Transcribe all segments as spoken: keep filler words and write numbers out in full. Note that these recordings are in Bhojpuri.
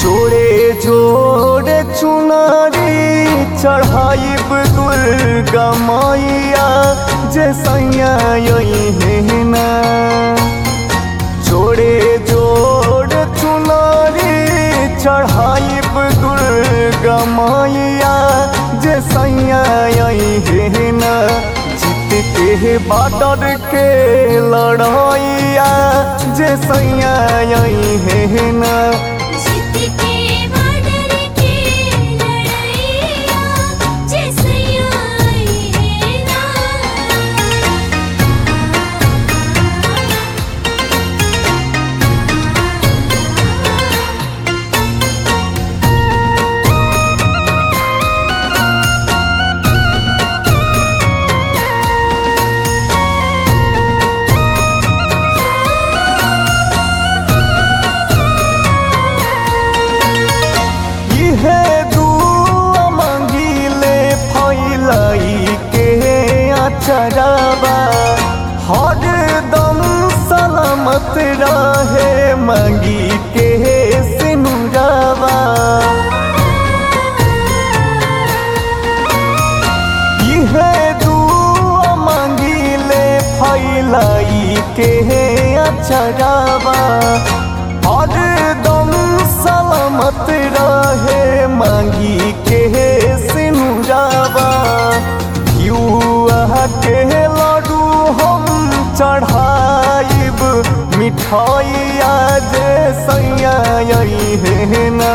जोड़े जोड़े चुनारी चढ़ाइब दुर्गा मैया जे सैया है ना। जोड़े जोड़े चुनारी चढ़ाइब दुर्गा मैया जे सैया है ना। जीत के बाडर के लड़ाइया जे सैया है ना। चरावा हर दम सलामत रहे मांगी के सिनुरावा। यह दुआ मांगी ले फैलाई के चरावा हर दम सलामत रहे मांगी के सिनुरावा। के लाडू हम चढ़ाइब मिठाइया जे सैया है ना।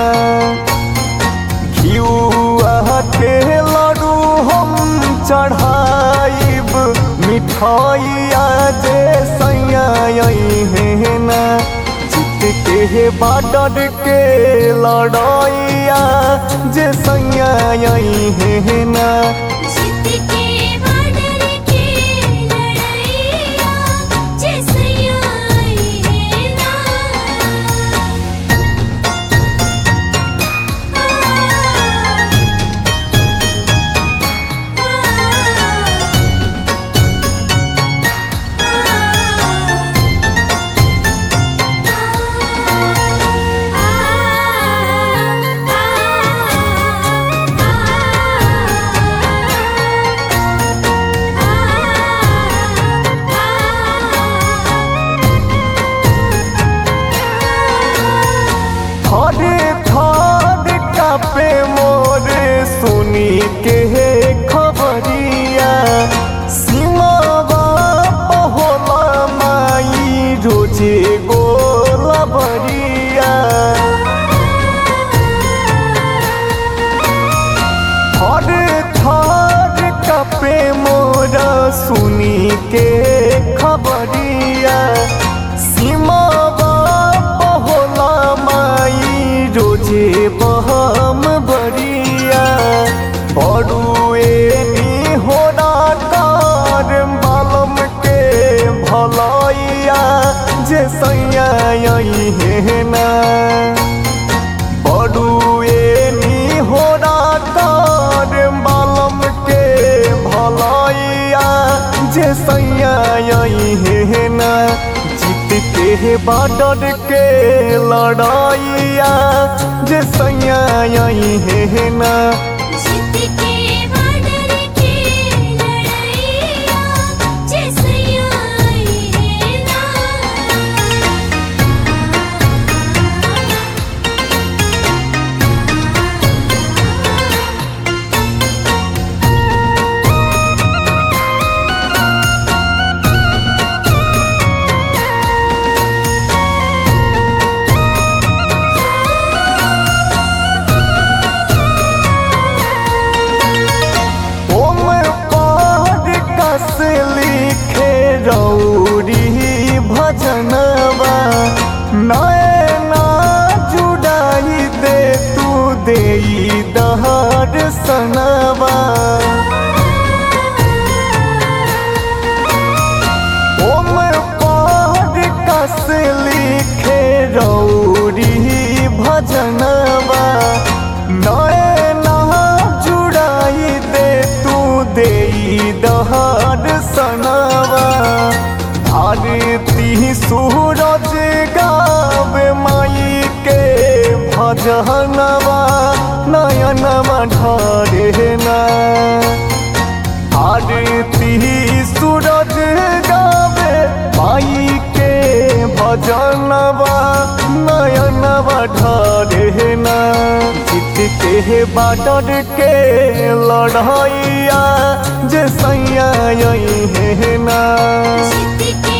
घिउआ के लाडू हम चढ़ाइब मिठाइया जे सैया है ना। जीत के बाडर के लड़ाइया जे सैया है ना। थारे थार कापे मोर सुनी के खबरिया। सीमावा पहोला माई रोजे गोला बरिया। थारे थार कापे मोर सुनी के खबरिया। सीमावा रोजे बहम बरिया बड़ुए नी होना कार बालम के भलाइया जे सैया है ना। बड़ुए नी होना कार बालम के भलाइया जे सैया है ना। के बाडर के लड़ाइया जे सैया है ना। भजनवा नयनवा ढरे ना आरती सूरज गावे माई के भजनवा नयनवा ढरे ना जीत के बाडर के लड़ैया जे सैया है ना जीत के